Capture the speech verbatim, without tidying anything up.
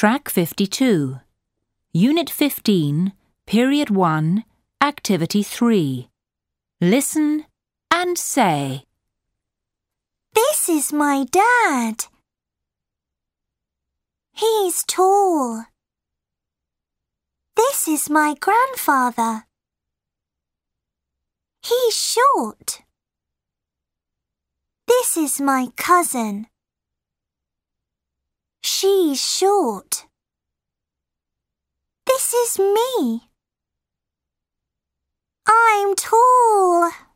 Track fifty-two. Unit fifteen, Period one, Activity three. Listen and say. This is my dad. He's tall. This is my grandfather. He's short. This is my cousin. She's short. This is me. I'm tall.